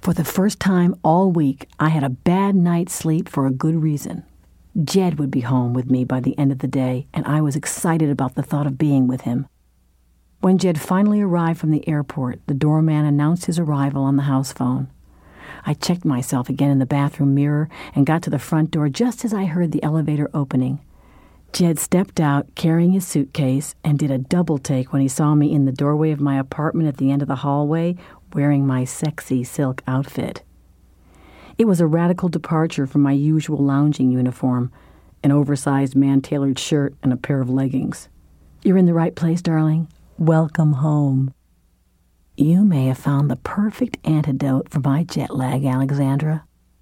For the first time all week, I had a bad night's sleep for a good reason. Jed would be home with me by the end of the day, and I was excited about the thought of being with him. When Jed finally arrived from the airport, the doorman announced his arrival on the house phone. I checked myself again in the bathroom mirror and got to the front door just as I heard the elevator opening. Jed stepped out, carrying his suitcase, and did a double take when he saw me in the doorway of my apartment at the end of the hallway, wearing my sexy silk outfit. It was a radical departure from my usual lounging uniform, an oversized man-tailored shirt and a pair of leggings. "You're in the right place, darling. Welcome home." "You may have found the perfect antidote for my jet lag, Alexandra."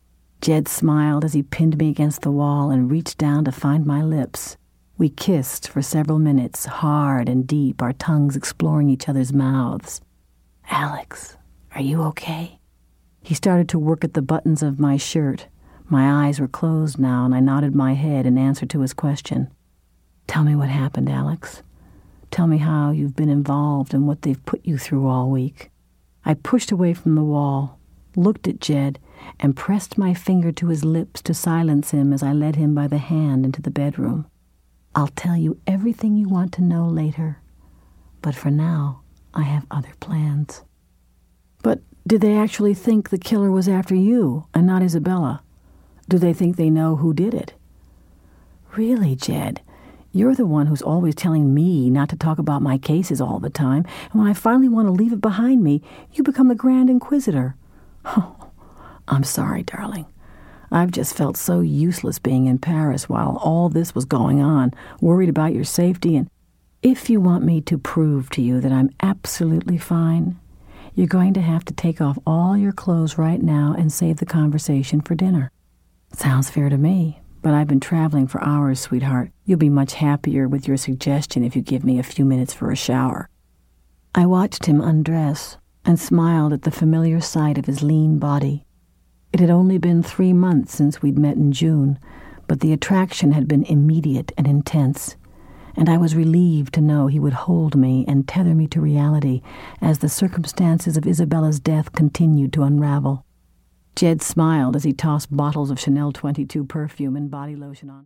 Jed smiled as he pinned me against the wall and reached down to find my lips. We kissed for several minutes, hard and deep, our tongues exploring each other's mouths. "Alex, are you okay?" He started to work at the buttons of my shirt. My eyes were closed now, and I nodded my head in answer to his question. "Tell me what happened, Alex. Tell me how you've been involved and what they've put you through all week." I pushed away from the wall, looked at Jed, and pressed my finger to his lips to silence him as I led him by the hand into the bedroom. "I'll tell you everything you want to know later, but for now, I have other plans." "But did they actually think the killer was after you and not Isabella? Do they think they know who did it?" "Really, Jed, you're the one who's always telling me not to talk about my cases all the time, and when I finally want to leave it behind me, you become the Grand Inquisitor." "Oh, I'm sorry, darling. I've just felt so useless being in Paris while all this was going on, worried about your safety, and if you want me to prove to you that I'm absolutely fine, you're going to have to take off all your clothes right now and save the conversation for dinner." "Sounds fair to me, but I've been traveling for hours, sweetheart. You'll be much happier with your suggestion if you give me a few minutes for a shower." I watched him undress and smiled at the familiar sight of his lean body. It had only been 3 months since we'd met in June, but the attraction had been immediate and intense, and I was relieved to know he would hold me and tether me to reality as the circumstances of Isabella's death continued to unravel. Jed smiled as he tossed bottles of Chanel 22 perfume and body lotion on.